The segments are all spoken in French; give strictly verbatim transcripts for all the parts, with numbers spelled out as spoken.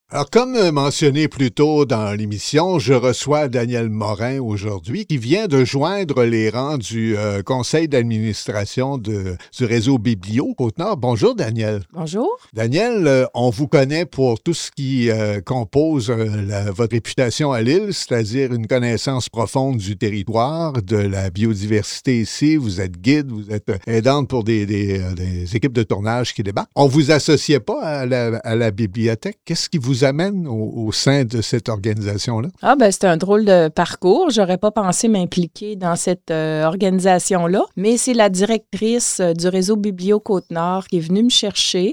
Alors, comme mentionné plus tôt dans l'émission, je reçois Daniel Morin aujourd'hui, qui vient de joindre les rangs du euh, conseil d'administration de, du réseau Biblio Côte-Nord. Bonjour, Daniel. Bonjour. Daniel, euh, on vous connaît pour tout ce qui euh, compose euh, la, votre réputation à l'île, c'est-à-dire une connaissance profonde du territoire, de la biodiversité ici. Vous êtes guide, vous êtes aidante pour des, des, des équipes de tournage qui débarquent. On vous associait pas à la, à la bibliothèque. Qu'est-ce qui vous amène au, au sein de cette organisation-là? Ah ben c'est un drôle de parcours. J'aurais pas pensé m'impliquer dans cette euh, organisation-là, mais c'est la directrice euh, du réseau Biblio Côte-Nord qui est venue me chercher.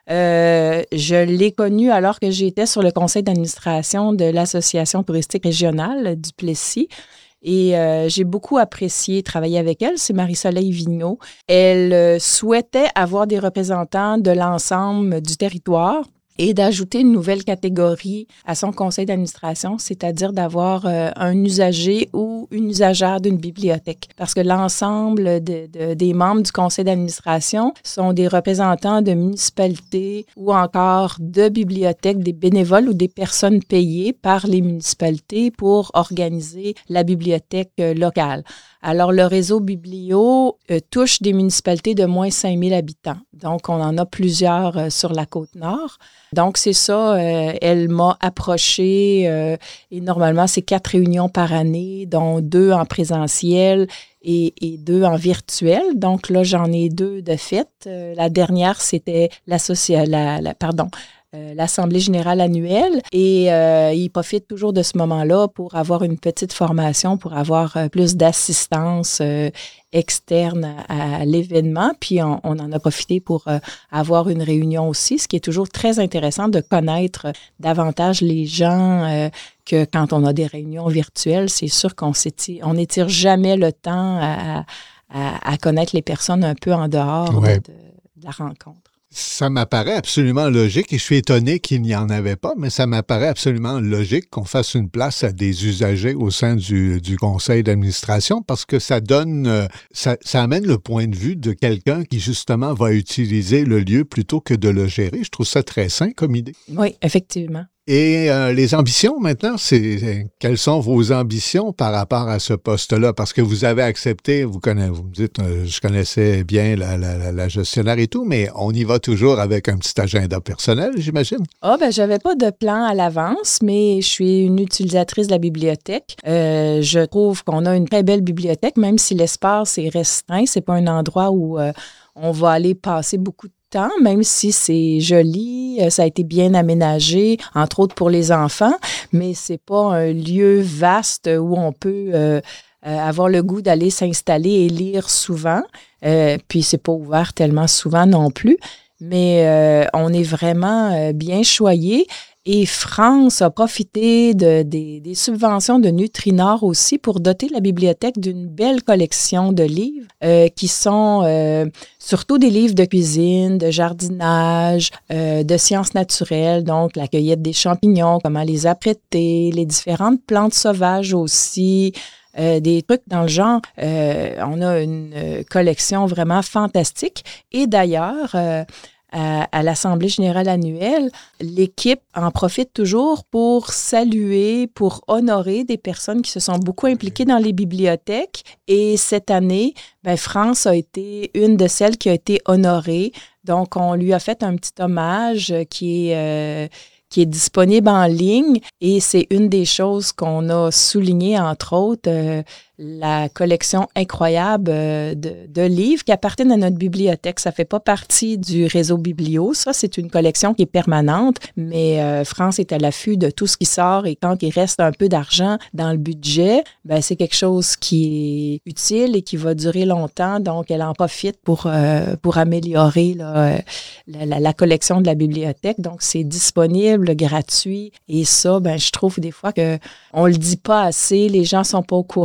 Euh, je l'ai connue alors que j'étais sur le conseil d'administration de l'Association touristique régionale du Plessis. Et euh, j'ai beaucoup apprécié travailler avec elle. C'est Marie-Soleil Vigneault. Elle euh, souhaitait avoir des représentants de l'ensemble du territoire et d'ajouter une nouvelle catégorie à son conseil d'administration, c'est-à-dire d'avoir euh, un usager ou une usagère d'une bibliothèque. Parce que l'ensemble de, de, des membres du conseil d'administration sont des représentants de municipalités ou encore de bibliothèques, des bénévoles ou des personnes payées par les municipalités pour organiser la bibliothèque euh, locale. Alors, le réseau Biblio euh, touche des municipalités de moins cinq mille habitants. Donc, on en a plusieurs euh, sur la Côte-Nord. Donc, c'est ça, euh, elle m'a approchée euh, et normalement, c'est quatre réunions par année, dont deux en présentiel et, et deux en virtuel. Donc, là, j'en ai deux de fait. Euh, la dernière, c'était l'association, la, la, pardon, Euh, l'Assemblée générale annuelle et euh, ils profitent toujours de ce moment-là pour avoir une petite formation, pour avoir euh, plus d'assistance euh, externe à, à l'événement. Puis on, on en a profité pour euh, avoir une réunion aussi, ce qui est toujours très intéressant de connaître davantage les gens euh, que quand on a des réunions virtuelles. C'est sûr qu'on s'étire, on n'étire jamais le temps à, à, à connaître les personnes un peu en dehors ouais. de, de la rencontre. Ça m'apparaît absolument logique et je suis étonné qu'il n'y en avait pas, mais ça m'apparaît absolument logique qu'on fasse une place à des usagers au sein du, du conseil d'administration parce que ça donne, euh, ça, ça amène le point de vue de quelqu'un qui justement va utiliser le lieu plutôt que de le gérer. Je trouve ça très sain comme idée. Oui, effectivement. Et euh, les ambitions maintenant, c'est quelles sont vos ambitions par rapport à ce poste-là? Parce que vous avez accepté, vous connaissez, vous me dites, euh, je connaissais bien la, la, la gestionnaire et tout, mais on y va toujours avec un petit agenda personnel, j'imagine? Ah, ben, j'avais pas de plan à l'avance, mais je suis une utilisatrice de la bibliothèque. Euh, je trouve qu'on a une très belle bibliothèque, même si l'espace est restreint. C'est pas un endroit où euh, on va aller passer beaucoup de temps, même si c'est joli, ça a été bien aménagé, entre autres pour les enfants, mais c'est pas un lieu vaste où on peut euh, euh, avoir le goût d'aller s'installer et lire souvent. Euh, puis c'est pas ouvert tellement souvent non plus, mais euh, on est vraiment euh, bien choyé. Et France a profité de, des, des subventions de Nutrinor aussi pour doter la bibliothèque d'une belle collection de livres euh, qui sont euh, surtout des livres de cuisine, de jardinage, euh, de sciences naturelles, donc la cueillette des champignons, comment les apprêter, les différentes plantes sauvages aussi. Euh, des trucs dans le genre. Euh, on a une euh, collection vraiment fantastique. Et d'ailleurs, euh, à, à l'Assemblée générale annuelle, l'équipe en profite toujours pour saluer, pour honorer des personnes qui se sont beaucoup impliquées dans les bibliothèques. Et cette année, ben, France a été une de celles qui a été honorée. Donc, on lui a fait un petit hommage qui est... Euh, qui est disponible en ligne et c'est une des choses qu'on a soulignées, entre autres, euh, la collection incroyable euh, de, de livres qui appartiennent à notre bibliothèque. Ça ne fait pas partie du réseau Biblio. Ça, c'est une collection qui est permanente, mais euh, France est à l'affût de tout ce qui sort et quand il reste un peu d'argent dans le budget, ben, c'est quelque chose qui est utile et qui va durer longtemps. Donc, elle en profite pour, euh, pour améliorer là, la, la, la collection de la bibliothèque. Donc, c'est disponible, gratuit. Et ça, ben, je trouve des fois qu'on ne le dit pas assez. Les gens ne sont pas au courant. Fait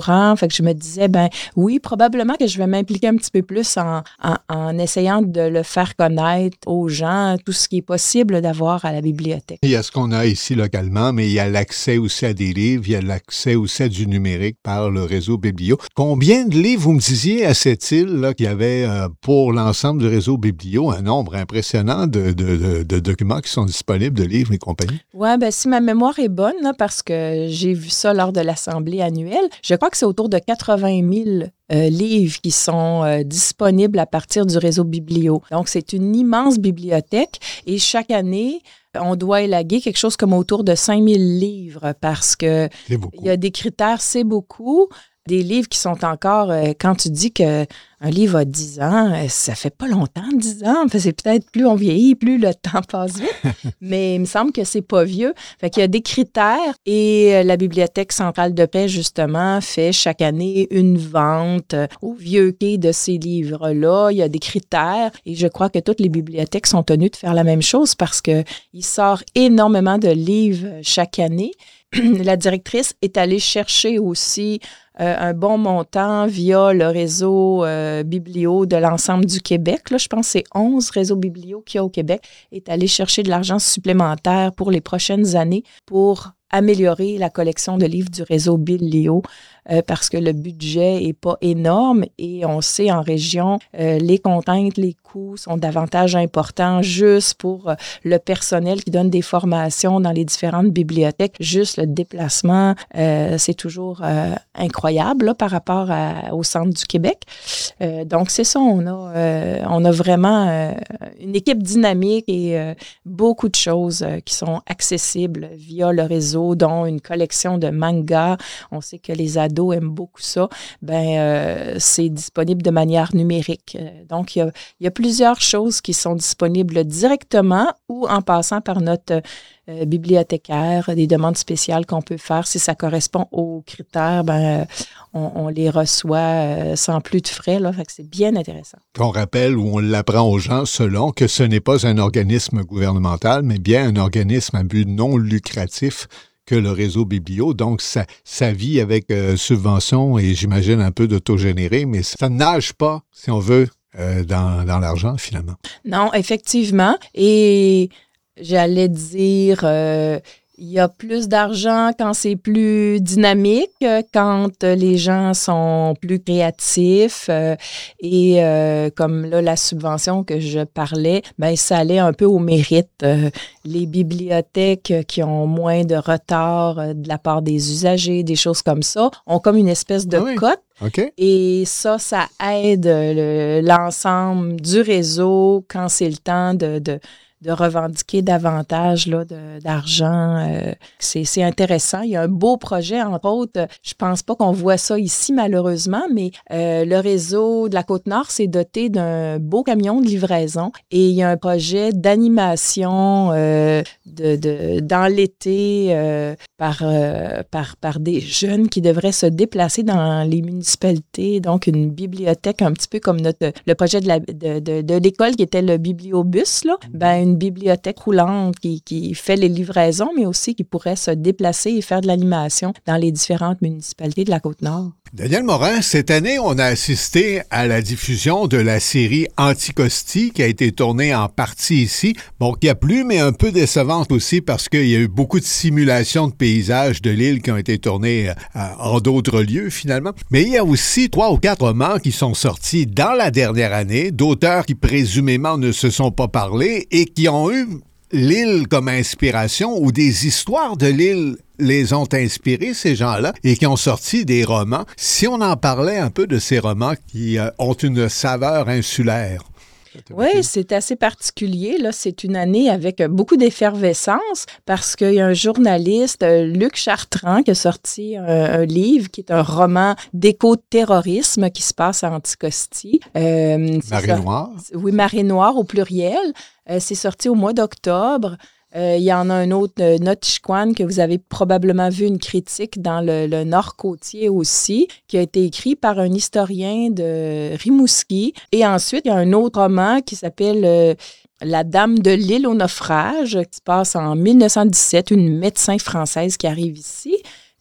Fait que je me disais, ben oui, probablement que je vais m'impliquer un petit peu plus en, en, en essayant de le faire connaître aux gens, tout ce qui est possible d'avoir à la bibliothèque. Il y a ce qu'on a ici localement, mais il y a l'accès aussi à des livres, il y a l'accès aussi à du numérique par le réseau Biblio. Combien de livres, vous me disiez, à cette île là, qu'il y avait euh, pour l'ensemble du réseau Biblio, un nombre impressionnant de, de, de, de documents qui sont disponibles, de livres et compagnie? Oui, bien, si ma mémoire est bonne, là, parce que j'ai vu ça lors de l'Assemblée annuelle, je crois que c'est autour de quatre-vingt mille euh, livres qui sont euh, disponibles à partir du réseau Biblio. Donc, c'est une immense bibliothèque et chaque année, on doit élaguer quelque chose comme autour de cinq mille livres parce que il y a des critères, c'est beaucoup. Des livres qui sont encore, euh, quand tu dis qu'un livre a dix ans, euh, ça fait pas longtemps, dix ans. Enfin, c'est peut-être plus on vieillit, plus le temps passe vite. Mais il me semble que c'est pas vieux. Fait qu'il y a des critères et euh, la Bibliothèque centrale de paix, justement, fait chaque année une vente euh, au vieux quai de ces livres-là. Il y a des critères et je crois que toutes les bibliothèques sont tenues de faire la même chose parce qu'il sort énormément de livres chaque année. La directrice est allée chercher aussi euh, un bon montant via le réseau euh, Biblio de l'ensemble du Québec. Là, je pense que c'est onze réseaux Biblio qu'il y a au Québec. Est allée chercher de l'argent supplémentaire pour les prochaines années pour améliorer la collection de livres du réseau Biblio euh, parce que le budget n'est pas énorme et on sait en région, euh, les contraintes, les coûts sont davantage importants juste pour euh, le personnel qui donne des formations dans les différentes bibliothèques. Juste le déplacement, euh, c'est toujours euh, incroyable là, par rapport à, au centre du Québec. Euh, donc, c'est ça, on a, euh, on a vraiment euh, une équipe dynamique et euh, beaucoup de choses euh, qui sont accessibles via le réseau, dont une collection de mangas. On sait que les ados aiment beaucoup ça. Ben, euh, c'est disponible de manière numérique. Donc, il y a, il y a plusieurs choses qui sont disponibles directement ou en passant par notre euh, bibliothécaire, des demandes spéciales qu'on peut faire. Si ça correspond aux critères, ben, on, on les reçoit euh, sans plus de frais. Là, fait que c'est bien intéressant. On rappelle ou on l'apprend aux gens selon que ce n'est pas un organisme gouvernemental, mais bien un organisme à but non lucratif que le réseau Biblio. Donc, ça, ça vit avec euh, subvention et j'imagine un peu d'autogénéré, mais ça ne nage pas, si on veut, euh, dans, dans l'argent, finalement. Non, effectivement. Et j'allais dire... Euh, il y a plus d'argent quand c'est plus dynamique, quand les gens sont plus créatifs. Euh, et euh, comme là, la subvention que je parlais, ben ça allait un peu au mérite. Euh, les bibliothèques qui ont moins de retard euh, de la part des usagers, des choses comme ça, ont comme une espèce de ah oui. cote. Okay. Et ça, ça aide le, l'ensemble du réseau quand c'est le temps de... de de revendiquer davantage là, de, d'argent. Euh, c'est, c'est intéressant. Il y a un beau projet, entre autres. Je pense pas qu'on voit ça ici, malheureusement, mais euh, le réseau de la Côte-Nord s'est doté d'un beau camion de livraison et il y a un projet d'animation euh, de, de, dans l'été euh, par, euh, par, par des jeunes qui devraient se déplacer dans les municipalités. Donc, une bibliothèque un petit peu comme notre, le projet de, la, de, de, de l'école qui était le bibliobus, là. Ben, une bibliothèque roulante qui, qui fait les livraisons, mais aussi qui pourrait se déplacer et faire de l'animation dans les différentes municipalités de la Côte-Nord. Daniel Morin, cette année, on a assisté à la diffusion de la série Anticosti qui a été tournée en partie ici. Bon, qui a plu, mais un peu décevante aussi parce qu'il y a eu beaucoup de simulations de paysages de l'île qui ont été tournées en d'autres lieux, finalement. Mais il y a aussi trois ou quatre romans qui sont sortis dans la dernière année, d'auteurs qui présumément ne se sont pas parlé et qui ont eu l'île comme inspiration ou des histoires de l'île les ont inspirés, ces gens-là, et qui ont sorti des romans. Si on en parlait un peu de ces romans qui euh, ont une saveur insulaire. Oui, c'est assez particulier. Là, c'est une année avec beaucoup d'effervescence parce qu'il y a un journaliste, Luc Chartrand, qui a sorti un, un livre qui est un roman d'éco-terrorisme qui se passe à Anticosti. Euh, Marée Noire. Oui, Marée Noire au pluriel. Euh, c'est sorti au mois d'octobre. Euh, il y en a un autre, euh, Notchquan, que vous avez probablement vu une critique dans le, le Nord-Côtier aussi, qui a été écrit par un historien de Rimouski. Et ensuite, il y a un autre roman qui s'appelle euh, La Dame de l'île au naufrage, qui se passe en mille neuf cent dix-sept, une médecin française qui arrive ici.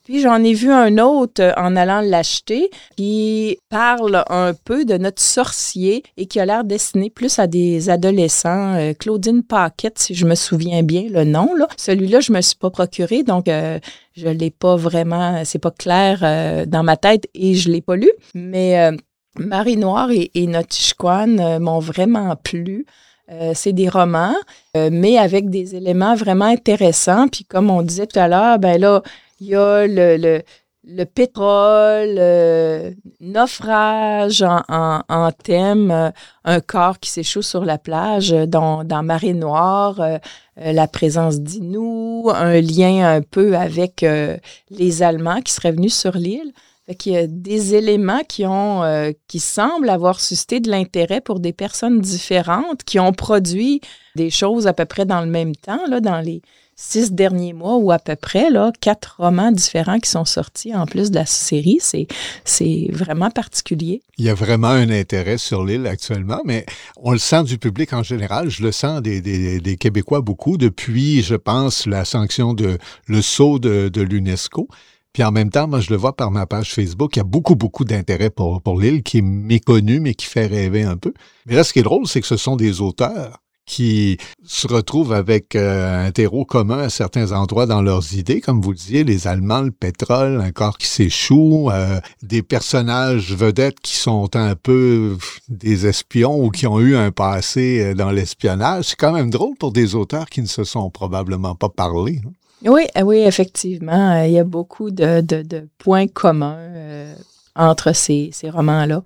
Puis j'en ai vu un autre euh, en allant l'acheter qui parle un peu de notre sorcier et qui a l'air destiné plus à des adolescents. Euh, Claudine Paquette, si je me souviens bien le nom. Là. Celui-là, je me suis pas procuré, donc euh, je l'ai pas vraiment, c'est pas clair euh, dans ma tête et je l'ai pas lu. Mais euh, Marie Noire et, et Notishquan euh, m'ont vraiment plu. Euh, c'est des romans, euh, mais avec des éléments vraiment intéressants. Puis comme on disait tout à l'heure, ben là, il y a le, le, le pétrole, euh, naufrage en, en, en thème, euh, un corps qui s'échoue sur la plage, euh, dans, dans Marée Noire, euh, euh, la présence d'Inuits, un lien un peu avec euh, les Allemands qui seraient venus sur l'île. Fait qu'il y a des éléments qui ont, euh, qui semblent avoir suscité de l'intérêt pour des personnes différentes qui ont produit des choses à peu près dans le même temps, là, dans les six derniers mois ou à peu près, là, quatre romans différents qui sont sortis en plus de la série. C'est, c'est vraiment particulier. Il y a vraiment un intérêt sur l'île actuellement, mais on le sent du public en général. Je le sens des, des, des Québécois beaucoup depuis, je pense, la sanction de le sceau de, de l'UNESCO. Puis en même temps, moi, je le vois par ma page Facebook, il y a beaucoup, beaucoup d'intérêt pour, pour l'île qui est méconnu, mais qui fait rêver un peu. Mais là, ce qui est drôle, c'est que ce sont des auteurs qui se retrouvent avec euh, un terreau commun à certains endroits dans leurs idées, comme vous le disiez, les Allemands, le pétrole, un corps qui s'échoue, euh, des personnages vedettes qui sont un peu des espions ou qui ont eu un passé dans l'espionnage. C'est quand même drôle pour des auteurs qui ne se sont probablement pas parlé, hein. Oui, oui, effectivement. Il y a beaucoup de, de, de points communs euh, entre ces, ces romans-là.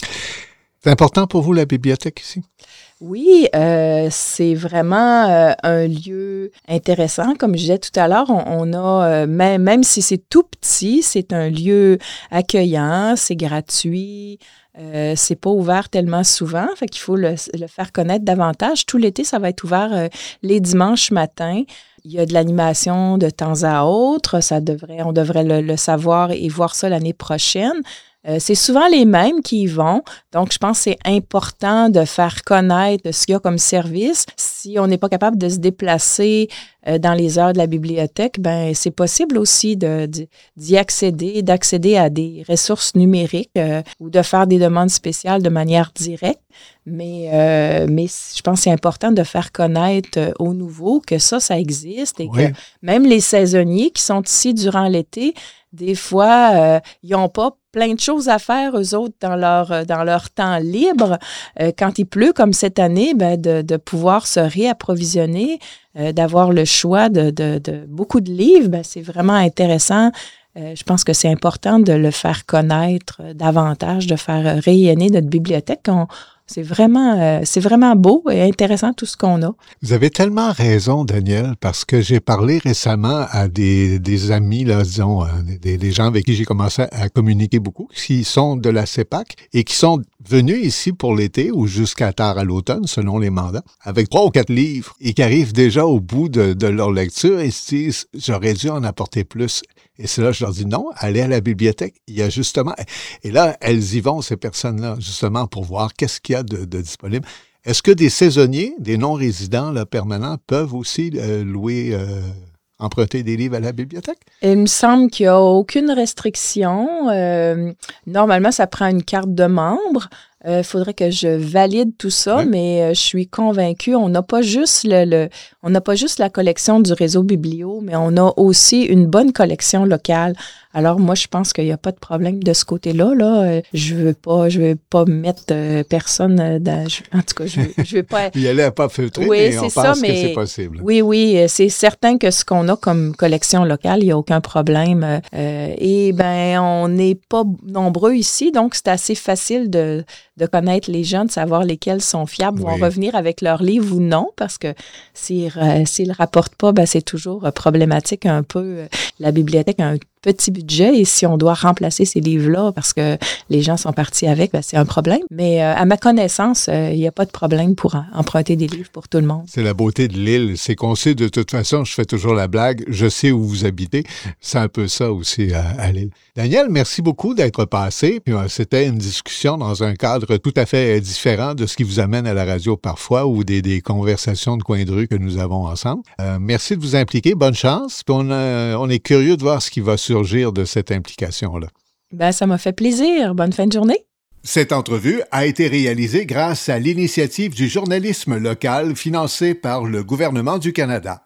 C'est important pour vous, la bibliothèque ici? Oui, euh, c'est vraiment euh, un lieu intéressant. Comme je disais tout à l'heure, on, on a, euh, même, même si c'est tout petit, c'est un lieu accueillant, c'est gratuit. Euh, c'est pas ouvert tellement souvent, fait qu'il faut le, le faire connaître davantage. Tout l'été, ça va être ouvert euh, les dimanches matins. Il y a de l'animation de temps à autre. Ça devrait, on devrait le, le savoir et voir ça l'année prochaine. Euh, c'est souvent les mêmes qui y vont. Donc, je pense que c'est important de faire connaître ce qu'il y a comme service. Si on n'est pas capable de se déplacer euh, dans les heures de la bibliothèque, ben c'est possible aussi de, de, d'y accéder, d'accéder à des ressources numériques euh, ou de faire des demandes spéciales de manière directe. Mais, euh, mais je pense que c'est important de faire connaître euh, aux nouveaux que ça, ça existe et oui. que même les saisonniers qui sont ici durant l'été, des fois, euh, ils n'ont pas plein de choses à faire, eux autres, dans leur, dans leur temps libre. Euh, quand il pleut, comme cette année, ben, de, de pouvoir se réapprovisionner, euh, d'avoir le choix de, de, de beaucoup de livres, ben, c'est vraiment intéressant. Euh, je pense que c'est important de le faire connaître davantage, de faire rayonner notre bibliothèque. On, C'est vraiment, euh, c'est vraiment beau et intéressant tout ce qu'on a. Vous avez tellement raison, Danielle, parce que j'ai parlé récemment à des, des amis, là, disons, des, des gens avec qui j'ai commencé à communiquer beaucoup, qui sont de la CEPAC et qui sont venus ici pour l'été ou jusqu'à tard à l'automne, selon les mandats, avec trois ou quatre livres et qui arrivent déjà au bout de, de leur lecture et se disent « j'aurais dû en apporter plus ». Et c'est là que je leur dis non, allez à la bibliothèque. Il y a justement... Et là, elles y vont, ces personnes-là, justement, pour voir qu'est-ce qu'il y a de, de disponible. Est-ce que des saisonniers, des non-résidents là, permanents, peuvent aussi euh, louer, euh, emprunter des livres à la bibliothèque? Il me semble qu'il n'y a aucune restriction. Euh, normalement, ça prend une carte de membre. Il euh, faudrait que je valide tout ça, oui. mais euh, je suis convaincue, on n'a pas juste le, le on n'a pas juste la collection du réseau Biblio, mais on a aussi une bonne collection locale. Alors moi, je pense qu'il n'y a pas de problème de ce côté-là. Là. Je veux pas, je veux pas mettre euh, personne dans. Je, en tout cas, je veux, je veux pas. Il y allait à pas filtrer, oui, mais on ça, pense mais, que c'est possible. Oui, oui, c'est certain que ce qu'on a comme collection locale, il n'y a aucun problème. Euh, et ben, on n'est pas nombreux ici, donc c'est assez facile de de connaître les gens, de savoir lesquels sont fiables, oui. vont revenir avec leur livre ou non, parce que s'ils euh, s'ils ne rapportent pas, ben, c'est toujours euh, problématique un peu. Euh, la bibliothèque a un petit budget et si on doit remplacer ces livres-là parce que les gens sont partis avec, ben, c'est un problème. Mais euh, à ma connaissance, il euh, n'y a pas de problème pour en, emprunter des livres pour tout le monde. C'est la beauté de l'île, c'est qu'on sait de toute façon, je fais toujours la blague, je sais où vous habitez. C'est un peu ça aussi à, à l'île. Danielle, merci beaucoup d'être passé. Puis, euh, c'était une discussion dans un cadre tout à fait différent de ce qui vous amène à la radio parfois ou des, des conversations de coin de rue que nous avons ensemble. Euh, merci de vous impliquer, bonne chance. Puis on, euh, on est curieux de voir ce qui va sur surgir de cette implication-là. Ben, ça m'a fait plaisir. Bonne fin de journée. Cette entrevue a été réalisée grâce à l'initiative du journalisme local financée par le gouvernement du Canada.